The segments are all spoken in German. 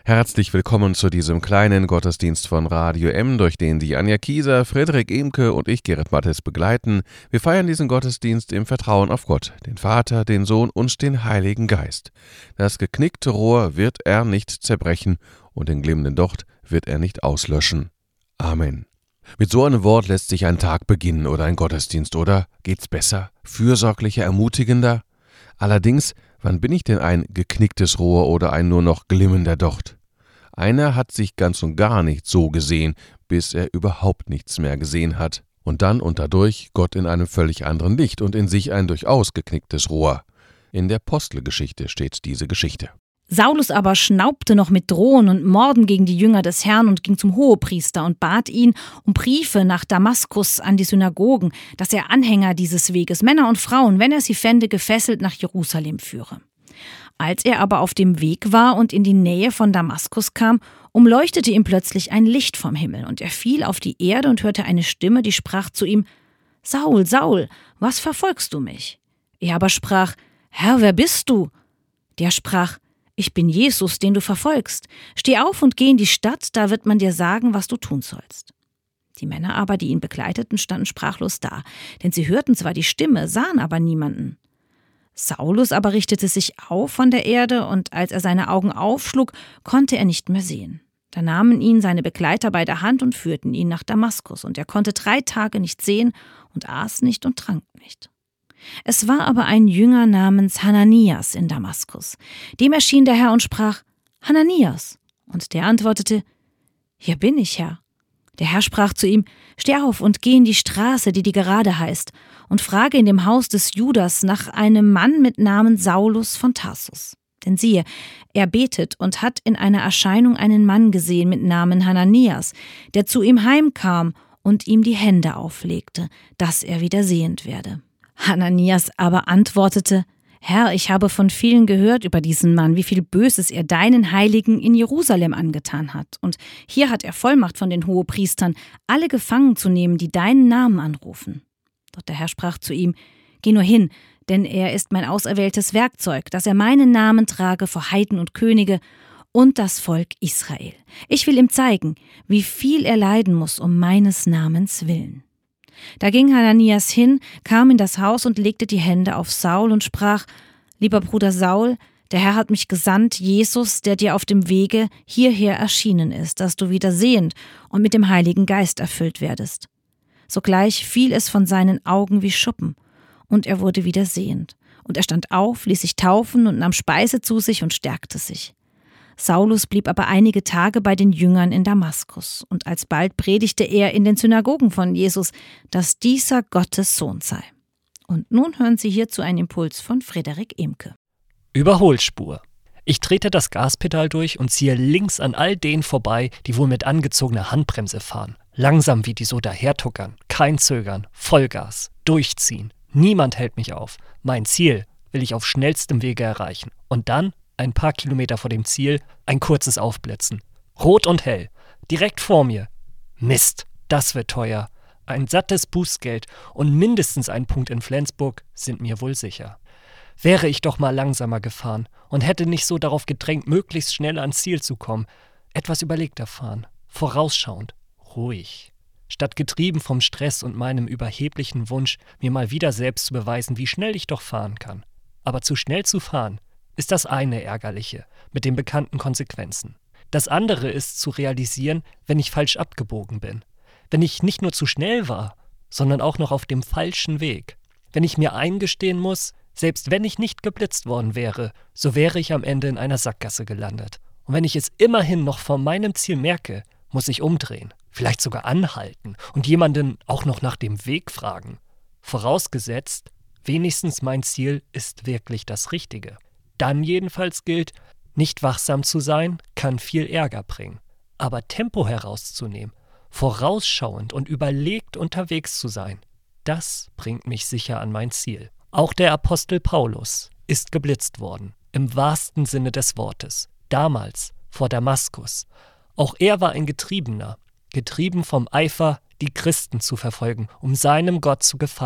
Herzlich willkommen zu diesem kleinen Gottesdienst von Radio M, durch den die Anja Kieser, Frederik Emke und ich, Gerrit Mattes, begleiten. Wir feiern diesen Gottesdienst im Vertrauen auf Gott, den Vater, den Sohn und den Heiligen Geist. Das geknickte Rohr wird er nicht zerbrechen und den glimmenden Docht wird er nicht auslöschen. Amen. Mit so einem Wort lässt sich ein Tag beginnen oder ein Gottesdienst, oder? Geht's besser, fürsorglicher, ermutigender? Allerdings, wann bin ich denn ein geknicktes Rohr oder ein nur noch glimmender Docht? Einer hat sich ganz und gar nicht so gesehen, bis er überhaupt nichts mehr gesehen hat. Und dann und dadurch Gott in einem völlig anderen Licht und in sich ein durchaus geknicktes Rohr. In der Apostelgeschichte steht diese Geschichte. Saulus aber schnaubte noch mit Drohen und Morden gegen die Jünger des Herrn und ging zum Hohepriester und bat ihn um Briefe nach Damaskus an die Synagogen, dass er Anhänger dieses Weges, Männer und Frauen, wenn er sie fände, gefesselt nach Jerusalem führe. Als er aber auf dem Weg war und in die Nähe von Damaskus kam, umleuchtete ihm plötzlich ein Licht vom Himmel, und er fiel auf die Erde und hörte eine Stimme, die sprach zu ihm: »Saul, Saul, was verfolgst du mich?« Er aber sprach: »Herr, wer bist du?« Der sprach: »Ich bin Jesus, den du verfolgst. Steh auf und geh in die Stadt, da wird man dir sagen, was du tun sollst.« Die Männer aber, die ihn begleiteten, standen sprachlos da, denn sie hörten zwar die Stimme, sahen aber niemanden. Saulus aber richtete sich auf von der Erde, und als er seine Augen aufschlug, konnte er nicht mehr sehen. Da nahmen ihn seine Begleiter bei der Hand und führten ihn nach Damaskus, und er konnte 3 Tage nicht sehen und aß nicht und trank nicht. Es war aber ein Jünger namens Hananias in Damaskus. Dem erschien der Herr und sprach: »Hananias!« Und der antwortete: »Hier bin ich, Herr.« Der Herr sprach zu ihm: »Steh auf und geh in die Straße, die gerade heißt, und frage in dem Haus des Judas nach einem Mann mit Namen Saulus von Tarsus. Denn siehe, er betet und hat in einer Erscheinung einen Mann gesehen mit Namen Hananias, der zu ihm heimkam und ihm die Hände auflegte, dass er wieder sehend werde.« Hananias aber antwortete: »Herr, ich habe von vielen gehört über diesen Mann, wie viel Böses er deinen Heiligen in Jerusalem angetan hat. Und hier hat er Vollmacht von den Hohepriestern, alle gefangen zu nehmen, die deinen Namen anrufen.« Doch der Herr sprach zu ihm: »Geh nur hin, denn er ist mein auserwähltes Werkzeug, dass er meinen Namen trage vor Heiden und Könige und das Volk Israel. Ich will ihm zeigen, wie viel er leiden muss um meines Namens willen.« Da ging Hananias hin, kam in das Haus und legte die Hände auf Saul und sprach: »Lieber Bruder Saul, der Herr hat mich gesandt, Jesus, der dir auf dem Wege hierher erschienen ist, dass du wieder sehend und mit dem Heiligen Geist erfüllt werdest.« Sogleich fiel es von seinen Augen wie Schuppen, und er wurde wieder sehend. Und er stand auf, ließ sich taufen und nahm Speise zu sich und stärkte sich. Saulus blieb aber einige Tage bei den Jüngern in Damaskus, und alsbald predigte er in den Synagogen von Jesus, dass dieser Gottes Sohn sei. Und nun hören Sie hierzu einen Impuls von Frederik Emke. Überholspur. Ich trete das Gaspedal durch und ziehe links an all denen vorbei, die wohl mit angezogener Handbremse fahren. Langsam wie die so dahertuckern, kein Zögern, Vollgas, durchziehen. Niemand hält mich auf. Mein Ziel will ich auf schnellstem Wege erreichen. Und dann, ein paar Kilometer vor dem Ziel, ein kurzes Aufblitzen. Rot und hell, direkt vor mir. Mist, das wird teuer. Ein sattes Bußgeld und mindestens ein Punkt in Flensburg sind mir wohl sicher. Wäre ich doch mal langsamer gefahren und hätte nicht so darauf gedrängt, möglichst schnell ans Ziel zu kommen. Etwas überlegter fahren, vorausschauend, ruhig. Statt getrieben vom Stress und meinem überheblichen Wunsch, mir mal wieder selbst zu beweisen, wie schnell ich doch fahren kann. Aber zu schnell zu fahren ist das eine Ärgerliche, mit den bekannten Konsequenzen. Das andere ist zu realisieren, wenn ich falsch abgebogen bin. Wenn ich nicht nur zu schnell war, sondern auch noch auf dem falschen Weg. Wenn ich mir eingestehen muss, selbst wenn ich nicht geblitzt worden wäre, so wäre ich am Ende in einer Sackgasse gelandet. Und wenn ich es immerhin noch vor meinem Ziel merke, muss ich umdrehen, vielleicht sogar anhalten und jemanden auch noch nach dem Weg fragen. Vorausgesetzt, wenigstens mein Ziel ist wirklich das Richtige. Dann jedenfalls gilt, nicht wachsam zu sein, kann viel Ärger bringen. Aber Tempo herauszunehmen, vorausschauend und überlegt unterwegs zu sein, das bringt mich sicher an mein Ziel. Auch der Apostel Paulus ist geblitzt worden, im wahrsten Sinne des Wortes, damals vor Damaskus. Auch er war ein Getriebener, getrieben vom Eifer, die Christen zu verfolgen, um seinem Gott zu gefallen.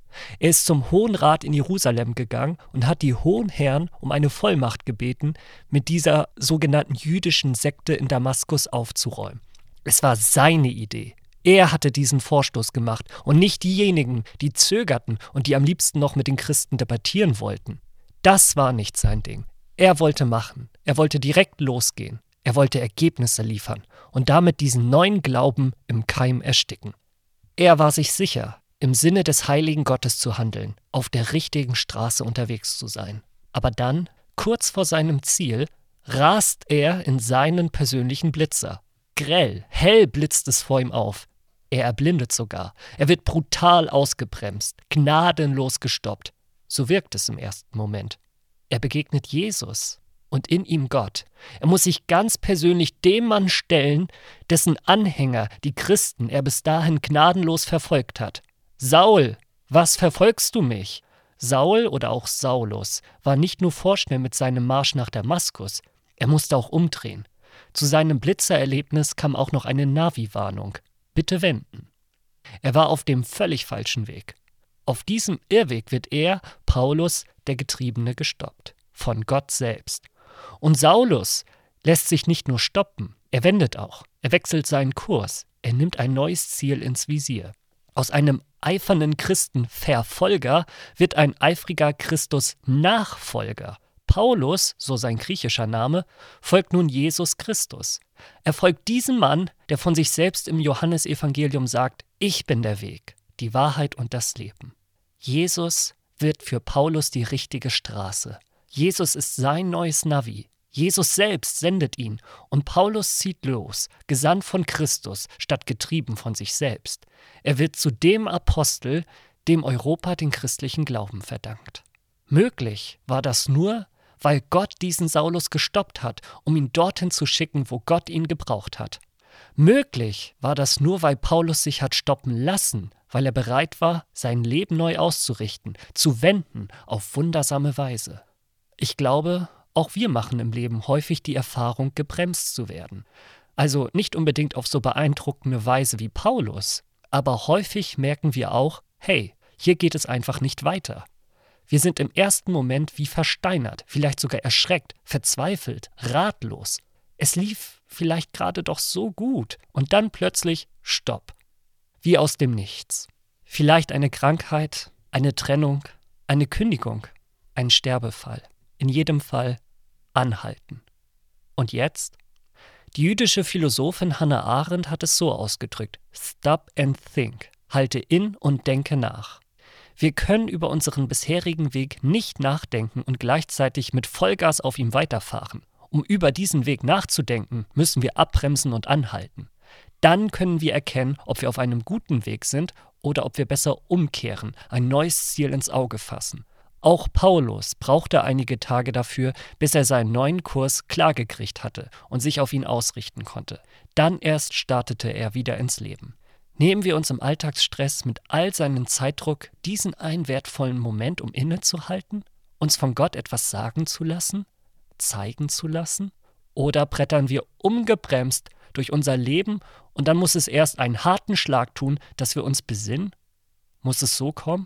Er ist zum Hohen Rat in Jerusalem gegangen und hat die hohen Herren um eine Vollmacht gebeten, mit dieser sogenannten jüdischen Sekte in Damaskus aufzuräumen. Es war seine Idee. Er hatte diesen Vorstoß gemacht und nicht diejenigen, die zögerten und die am liebsten noch mit den Christen debattieren wollten. Das war nicht sein Ding. Er wollte machen. Er wollte direkt losgehen. Er wollte Ergebnisse liefern und damit diesen neuen Glauben im Keim ersticken. Er war sich sicher, im Sinne des heiligen Gottes zu handeln, auf der richtigen Straße unterwegs zu sein. Aber dann, kurz vor seinem Ziel, rast er in seinen persönlichen Blitzer. Grell, hell blitzt es vor ihm auf. Er erblindet sogar. Er wird brutal ausgebremst, gnadenlos gestoppt. So wirkt es im ersten Moment. Er begegnet Jesus und in ihm Gott. Er muss sich ganz persönlich dem Mann stellen, dessen Anhänger, die Christen, er bis dahin gnadenlos verfolgt hat. Saul, was verfolgst du mich? Saul oder auch Saulus war nicht nur vorschnell mit seinem Marsch nach Damaskus, er musste auch umdrehen. Zu seinem Blitzererlebnis kam auch noch eine Navi-Warnung. Bitte wenden. Er war auf dem völlig falschen Weg. Auf diesem Irrweg wird er, Paulus, der Getriebene, gestoppt. Von Gott selbst. Und Saulus lässt sich nicht nur stoppen, er wendet auch. Er wechselt seinen Kurs. Er nimmt ein neues Ziel ins Visier. Aus einem eifernden Christenverfolger wird ein eifriger Christus-Nachfolger. Paulus, so sein griechischer Name, folgt nun Jesus Christus. Er folgt diesem Mann, der von sich selbst im Johannesevangelium sagt, ich bin der Weg, die Wahrheit und das Leben. Jesus wird für Paulus die richtige Straße. Jesus ist sein neues Navi. Jesus selbst sendet ihn und Paulus zieht los, gesandt von Christus, statt getrieben von sich selbst. Er wird zu dem Apostel, dem Europa den christlichen Glauben verdankt. Möglich war das nur, weil Gott diesen Saulus gestoppt hat, um ihn dorthin zu schicken, wo Gott ihn gebraucht hat. Möglich war das nur, weil Paulus sich hat stoppen lassen, weil er bereit war, sein Leben neu auszurichten, zu wenden auf wundersame Weise. Ich glaube, auch wir machen im Leben häufig die Erfahrung, gebremst zu werden. Also nicht unbedingt auf so beeindruckende Weise wie Paulus, aber häufig merken wir auch, hey, hier geht es einfach nicht weiter. Wir sind im ersten Moment wie versteinert, vielleicht sogar erschreckt, verzweifelt, ratlos. Es lief vielleicht gerade doch so gut und dann plötzlich Stopp. Wie aus dem Nichts. Vielleicht eine Krankheit, eine Trennung, eine Kündigung, ein Sterbefall. In jedem Fall anhalten. Und jetzt? Die jüdische Philosophin Hannah Arendt hat es so ausgedrückt: Stop and think. Halte in und denke nach. Wir können über unseren bisherigen Weg nicht nachdenken und gleichzeitig mit Vollgas auf ihm weiterfahren. Um über diesen Weg nachzudenken, müssen wir abbremsen und anhalten. Dann können wir erkennen, ob wir auf einem guten Weg sind oder ob wir besser umkehren, ein neues Ziel ins Auge fassen. Auch Paulus brauchte einige Tage dafür, bis er seinen neuen Kurs klargekriegt hatte und sich auf ihn ausrichten konnte. Dann erst startete er wieder ins Leben. Nehmen wir uns im Alltagsstress mit all seinem Zeitdruck diesen einen wertvollen Moment, um innezuhalten, uns von Gott etwas sagen zu lassen, zeigen zu lassen? Oder brettern wir ungebremst durch unser Leben und dann muss es erst einen harten Schlag tun, dass wir uns besinnen? Muss es so kommen?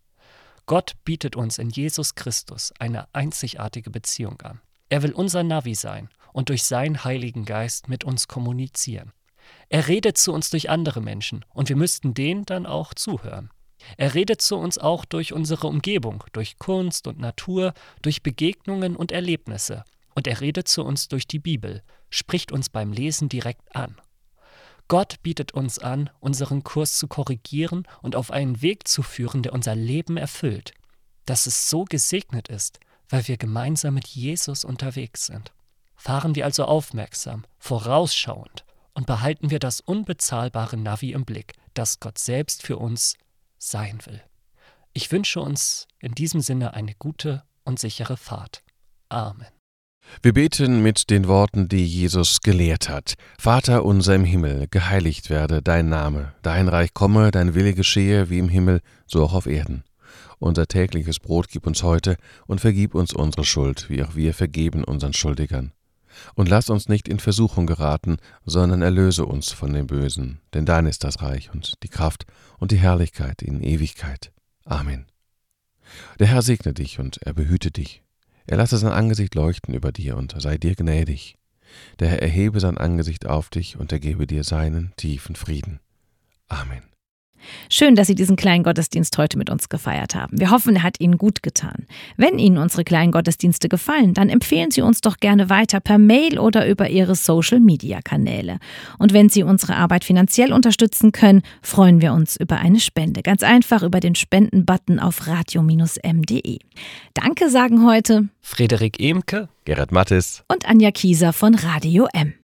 Gott bietet uns in Jesus Christus eine einzigartige Beziehung an. Er will unser Navi sein und durch seinen Heiligen Geist mit uns kommunizieren. Er redet zu uns durch andere Menschen und wir müssten denen dann auch zuhören. Er redet zu uns auch durch unsere Umgebung, durch Kunst und Natur, durch Begegnungen und Erlebnisse. Und er redet zu uns durch die Bibel, spricht uns beim Lesen direkt an. Gott bietet uns an, unseren Kurs zu korrigieren und auf einen Weg zu führen, der unser Leben erfüllt. Dass es so gesegnet ist, weil wir gemeinsam mit Jesus unterwegs sind. Fahren wir also aufmerksam, vorausschauend und behalten wir das unbezahlbare Navi im Blick, das Gott selbst für uns sein will. Ich wünsche uns in diesem Sinne eine gute und sichere Fahrt. Amen. Wir beten mit den Worten, die Jesus gelehrt hat. Vater unser im Himmel, geheiligt werde dein Name, dein Reich komme, dein Wille geschehe, wie im Himmel, so auch auf Erden. Unser tägliches Brot gib uns heute und vergib uns unsere Schuld, wie auch wir vergeben unseren Schuldigern. Und lass uns nicht in Versuchung geraten, sondern erlöse uns von dem Bösen, denn dein ist das Reich und die Kraft und die Herrlichkeit in Ewigkeit. Amen. Der Herr segne dich und er behüte dich. Er lasse sein Angesicht leuchten über dir und sei dir gnädig. Der Herr erhebe sein Angesicht auf dich und er gebe dir seinen tiefen Frieden. Amen. Schön, dass Sie diesen kleinen Gottesdienst heute mit uns gefeiert haben. Wir hoffen, er hat Ihnen gut getan. Wenn Ihnen unsere kleinen Gottesdienste gefallen, dann empfehlen Sie uns doch gerne weiter per Mail oder über Ihre Social-Media-Kanäle. Und wenn Sie unsere Arbeit finanziell unterstützen können, freuen wir uns über eine Spende. Ganz einfach über den Spenden-Button auf radio-m.de. Danke sagen heute Frederik Emke, Gerrit Mattes und Anja Kieser von Radio M.